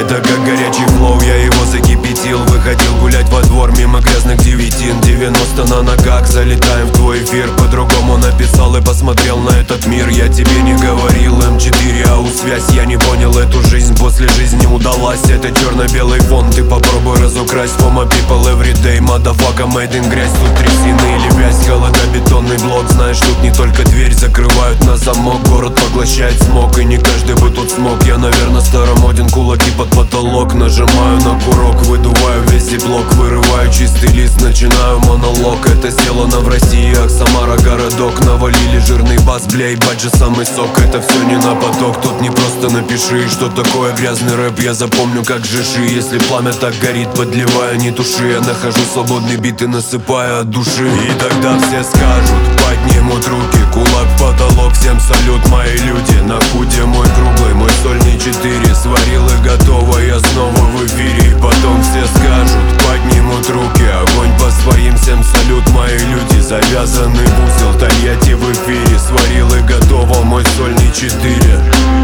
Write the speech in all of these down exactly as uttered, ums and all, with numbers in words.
Это как горячий флоу, я его закипятил. Выходил гулять во двор мимо грязных девятин. Девяносто на ногах, залетаем в твой эфир. По-другому написал и посмотрел на этот мир. Я тебе не говорил, эм четыре, ау связь. Я не понял эту жизнь, после жизни удалась. Это черно-белый фон, ты попробуй разукрасть. For my people everyday, motherfucker made in грязь. Тут трясины или вязь, холодобетонный блок. Знаешь, тут не только дверь закрывают на замок. Город поглощает смог, и не каждый бы тут смог. Я, наверное, старомоден, кулаки под потолок. Нажимаю на курок, выдуваю весь зиблок. Вырываю чистый лист, начинаю монолог. Это сделано в России, ах, Самара городок. Навалили жирный бас, бля, ебать же самый сок. Это все не на поток, тут не просто напиши. Что такое грязный рэп, я запомню как жиши. Если пламя так горит, подливая, не туши. Я нахожу свободный бит и насыпаю от души. И тогда все скажут, поднимут руки, кулак в потолок, всем салют, мои люди. На худе мой круглый, мой сольный четыре. Сварил и готово, я снова в эфире. И потом все скажут, поднимут руки, огонь по своим, всем салют, мои люди. Завязанный в узел, Тольятти в эфире. Сварил и готово, мой сольный четыре.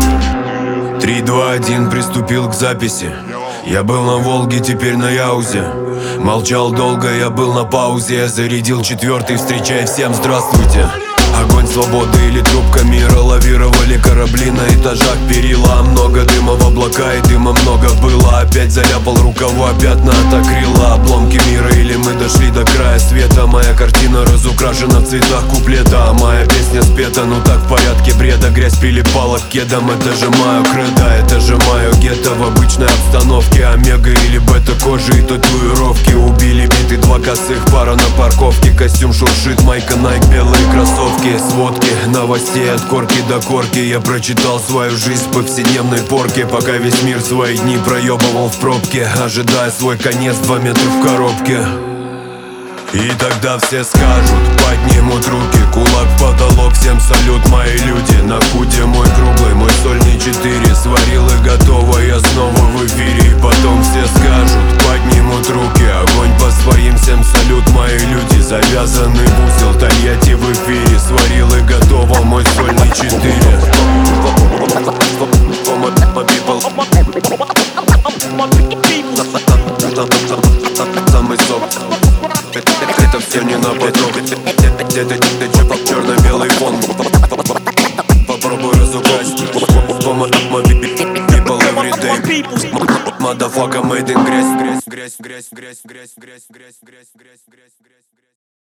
Три, два, один, приступил к записи. Я был на Волге, теперь на Яузе. Молчал долго, я был на паузе. Я зарядил четвертый, встречай всем здравствуйте. Огонь свободы или трубка мира. Лавировали корабли на этажах, перила. Много дыма в облака и дыма много было. Опять заляпал рукава, пятна от акрила. Обломки мира или мы дошли до края света. Моя картина разукрашена в цветах куплета. А моя песня спета, ну так в порядке бреда. Грязь прилипала к кедам, это же мое кредо. Это же мое гетто в обычной обстановке. Омега или бета, кожи и татуировки. Убили биты, два косых, пара на парковке. Костюм шуршит, майка Nike, белые кроссовки. Сводки новостей от корки до корки. Я прочитал свою жизнь в повседневной порке. Пока весь мир свои дни проебывал в пробке, ожидая свой конец, два метра в коробке. И тогда все скажут, поднимут руки, кулак в потолок, всем салют, мои люди. На худе мой круглый, мой сольный четыре. Сварил и готово, я снова в эфире. И потом все скажут, поднимут руки, огонь по своим, всем салют, мои люди. Завязанный в узел, Тольятти в эфире. Сварил и готово, мой сольный четыре. Самый сок. Это все не на поток. Это черно-белый фон. Попробуй разукрасть. People everyday. Motherfucker made in грязь, грязь, грязь, грязь, грязь, грязь, грязь, грязь, грязь, грязь, грязь.